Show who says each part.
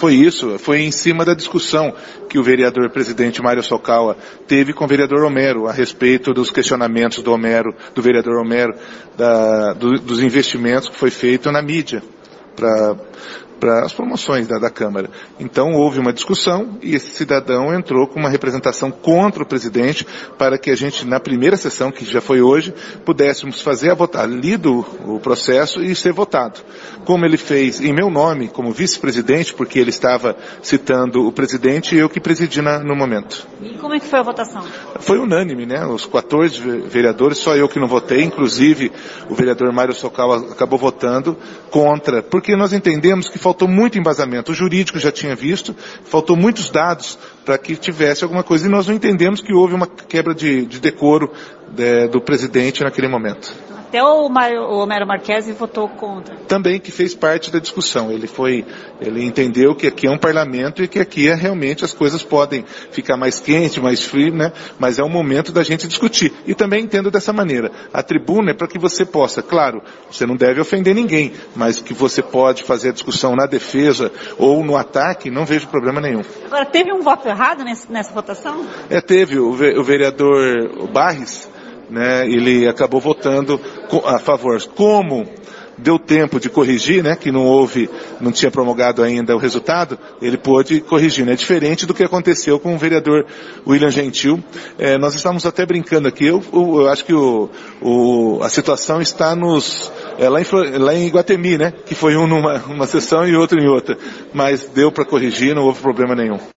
Speaker 1: foi isso, foi em cima da discussão que o vereador presidente Mário Sokawa teve com o vereador Homero a respeito dos questionamentos do vereador Homero, dos investimentos que foi feito na mídia para as promoções da Câmara. Então houve uma discussão e esse cidadão entrou com uma representação contra o presidente para que a gente, na primeira sessão, que já foi hoje, pudéssemos fazer lido o processo e ser votado. Como ele fez em meu nome, como vice-presidente, porque ele estava citando o presidente e eu que presidi no momento.
Speaker 2: E como é que foi a votação?
Speaker 1: Foi unânime, né? Os 14 vereadores, só eu que não votei, inclusive o vereador Mário Sokawa acabou votando contra, porque nós entendemos que faltou muito embasamento. O jurídico já tinha visto, faltou muitos dados para que tivesse alguma coisa. E nós não entendemos que houve uma quebra de decoro do presidente naquele momento.
Speaker 2: Até o Homero Marchesi votou contra.
Speaker 1: Também que fez parte da discussão. Ele entendeu que aqui é um parlamento e que aqui realmente as coisas podem ficar mais quente, mais frio, né? Mas é o momento da gente discutir. E também entendo dessa maneira. A tribuna é para que você possa, claro, você não deve ofender ninguém, mas que você pode fazer a discussão na defesa ou no ataque, não vejo problema nenhum.
Speaker 2: Agora, teve um voto errado nessa votação?
Speaker 1: Teve. O vereador Barres, né, ele acabou votando a favor. Como deu tempo de corrigir, né, que não tinha promulgado ainda o resultado, ele pôde corrigir, né, diferente do que aconteceu com o vereador William Gentil. Nós estávamos até brincando aqui, eu acho que a situação está lá em Iguatemi, né, que foi um numa sessão e outro em outra, mas deu para corrigir, não houve problema nenhum.